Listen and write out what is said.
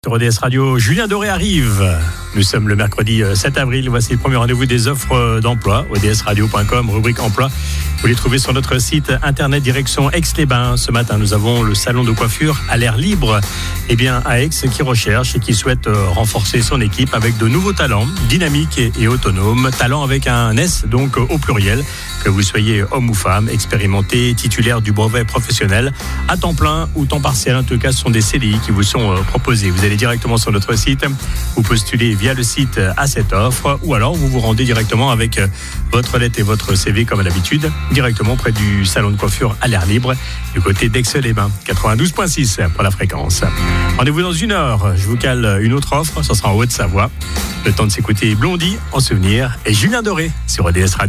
Sur ODS Radio, Julien Doré arrive. Nous sommes le mercredi 7 avril. Voici le premier rendez-vous des offres d'emploi. odsradio.com, rubrique emploi. Vous les trouvez sur notre site internet direction Aix-les-Bains. Ce matin, nous avons le salon de coiffure à l'air libre. Eh bien, à Aix, qui recherche et qui souhaite renforcer son équipe avec de nouveaux talents, dynamiques et autonomes. Talents avec un S, donc au pluriel. Que vous soyez homme ou femme, expérimenté, titulaire du brevet professionnel, à temps plein ou temps partiel, en tout cas, ce sont des CDI qui vous sont proposés. Vous allez directement sur notre site, vous postulez via le site à cette offre, ou alors vous vous rendez directement avec votre lettre et votre CV comme à l'habitude, directement près du salon de coiffure à l'air libre, du côté d'Aix-les-Bains, 92.6 pour la fréquence. Rendez-vous dans une heure, je vous cale une autre offre, ça sera en Haute-Savoie. Le temps de s'écouter Blondie en souvenir et Julien Doré sur ODS Radio.